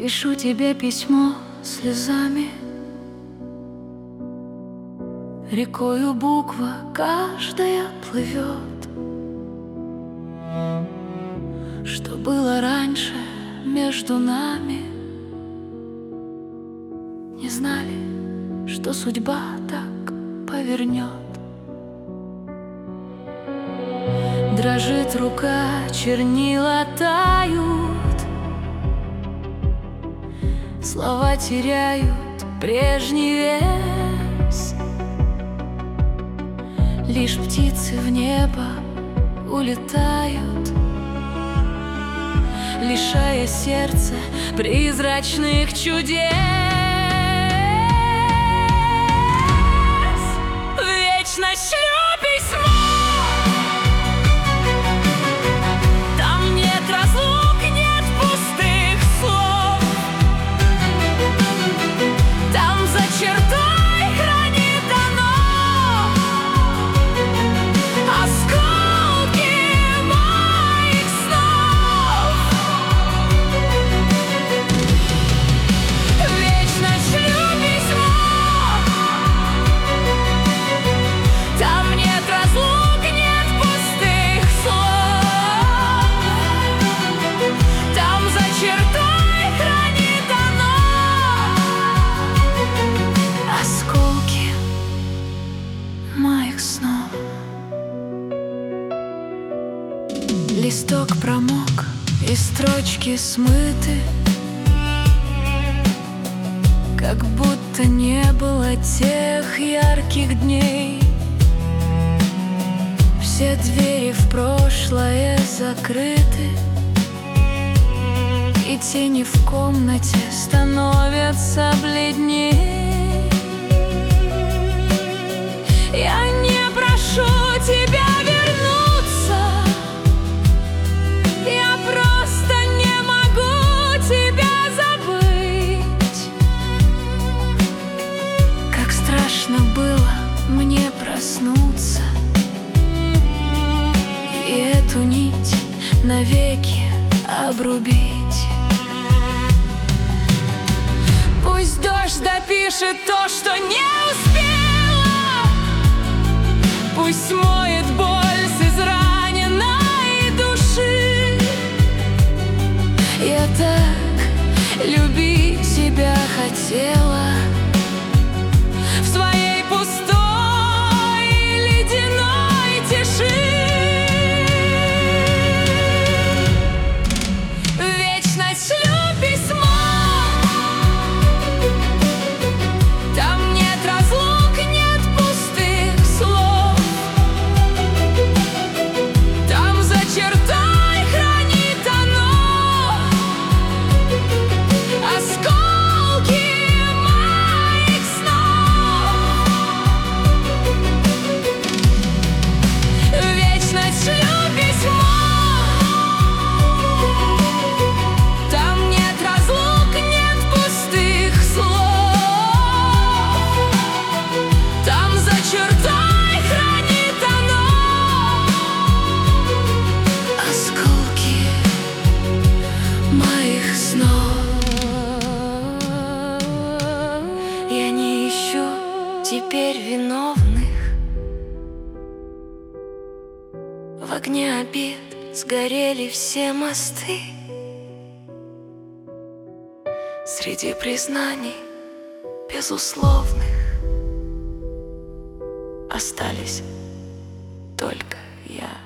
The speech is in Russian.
Пишу тебе письмо слезами, рекою буква каждая плывет. Что было раньше между нами, не знали, что судьба так повернет. Дрожит рука, чернила тают, слова теряют прежний вес. Лишь птицы в небо улетают, лишая сердца призрачных чудес. Вечно шлю письмо, там нет разлук, нет пустых слов. Там за чертой хранит оно осколки моих снов. Вечно шлю письмо, там нет разлук, нет пустых слов. Там за чертой хранит оно осколки моих снов. Листок промок и строчки смыты, как будто не было тех ярких дней. Все двери в прошлое закрыты, и тени в комнате становятся бледней. Я не прошу тебя вернуться, я просто не могу тебя забыть. Как страшно было мне проснуться и эту нить навеки обрубить. Пусть дождь допишет то, что не успела, пусть смоет боль с израненной души. Я так любить тебя хотела в своей пустой ледяной тиши. Вечно шлю письмо, там нет разлук, нет пустых слов. Там за чертой хранит оно осколки моих снов. Вечно шлю письмо, там нет разлук, нет пустых слов. Там за чертой хранит оно осколки моих снов. Я не ищу теперь виновных, в огне обид сгорели все мосты. Среди признаний безусловных остались только я.